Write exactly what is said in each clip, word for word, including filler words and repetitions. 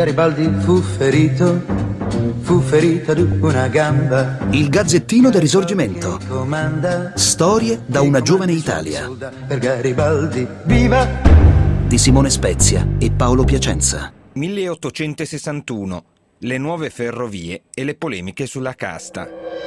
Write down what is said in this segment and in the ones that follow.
Garibaldi fu ferito, fu ferito di una gamba. Il Gazzettino del Risorgimento. Storie da una giovane Italia. Per Garibaldi, viva! Di Simone Spezia e Paolo Piacenza. milleottocentosessantuno. Le nuove ferrovie e le polemiche sulla casta.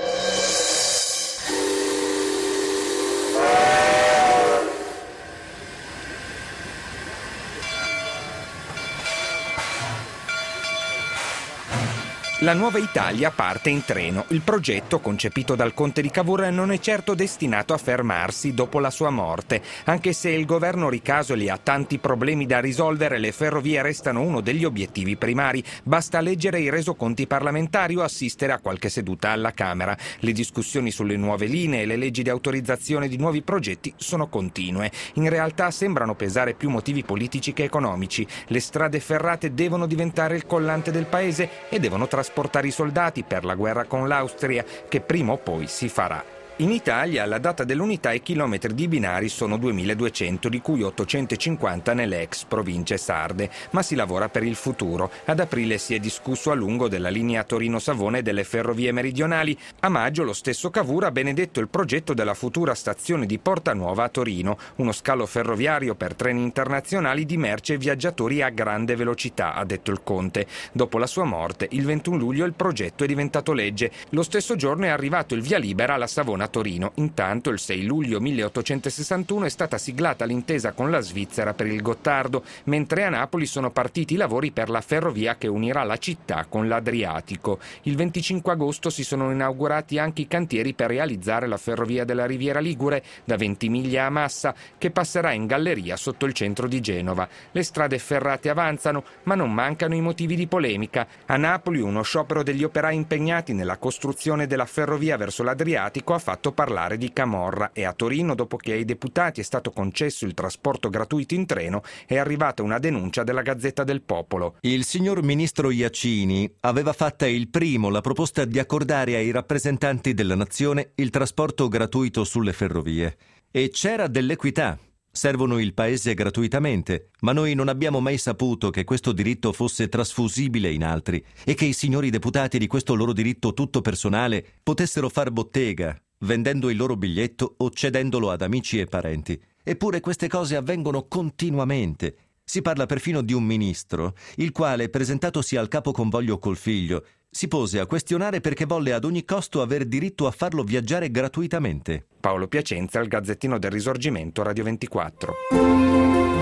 La nuova Italia parte in treno. Il progetto, concepito dal conte di Cavour, non è certo destinato a fermarsi dopo la sua morte. Anche se il governo Ricasoli ha tanti problemi da risolvere, le ferrovie restano uno degli obiettivi primari. Basta leggere i resoconti parlamentari o assistere a qualche seduta alla Camera. Le discussioni sulle nuove linee e le leggi di autorizzazione di nuovi progetti sono continue. In realtà sembrano pesare più motivi politici che economici. Le strade ferrate devono diventare il collante del paese e devono trasportare portare i soldati per la guerra con l'Austria, che prima o poi si farà. In Italia la data dell'unità e i chilometri di binari sono duemiladuecento, di cui ottocentocinquanta nelle ex province sarde, ma si lavora per il futuro. Ad aprile si è discusso a lungo della linea Torino-Savona e delle ferrovie meridionali. A maggio lo stesso Cavour ha benedetto il progetto della futura stazione di Porta Nuova a Torino, uno scalo ferroviario per treni internazionali di merci e viaggiatori a grande velocità, ha detto il conte. Dopo la sua morte, il ventuno luglio, il progetto è diventato legge. Lo stesso giorno è arrivato il via libera alla Savona a Torino. Intanto il sei luglio milleottocentosessantuno è stata siglata l'intesa con la Svizzera per il Gottardo, mentre a Napoli sono partiti i lavori per la ferrovia che unirà la città con l'Adriatico. Il venticinque agosto si sono inaugurati anche i cantieri per realizzare la ferrovia della Riviera Ligure da Ventimiglia a Massa, che passerà in galleria sotto il centro di Genova. Le strade ferrate avanzano, ma non mancano i motivi di polemica. A Napoli uno sciopero degli operai impegnati nella costruzione della ferrovia verso l'Adriatico ha fatto fatto parlare di camorra, e a Torino, dopo che ai deputati è stato concesso il trasporto gratuito in treno, è arrivata una denuncia della Gazzetta del Popolo. Il signor ministro Iacini aveva fatta il primo la proposta di accordare ai rappresentanti della nazione il trasporto gratuito sulle ferrovie. E c'era dell'equità. Servono il paese gratuitamente, ma noi non abbiamo mai saputo che questo diritto fosse trasfusibile in altri e che i signori deputati di questo loro diritto tutto personale potessero far bottega, vendendo il loro biglietto o cedendolo ad amici e parenti. Eppure queste cose avvengono continuamente. Si parla perfino di un ministro, il quale, presentatosi al capo convoglio col figlio, si pose a questionare perché volle ad ogni costo aver diritto a farlo viaggiare gratuitamente. Paolo Piacenza, il Gazzettino del Risorgimento, Radio ventiquattro.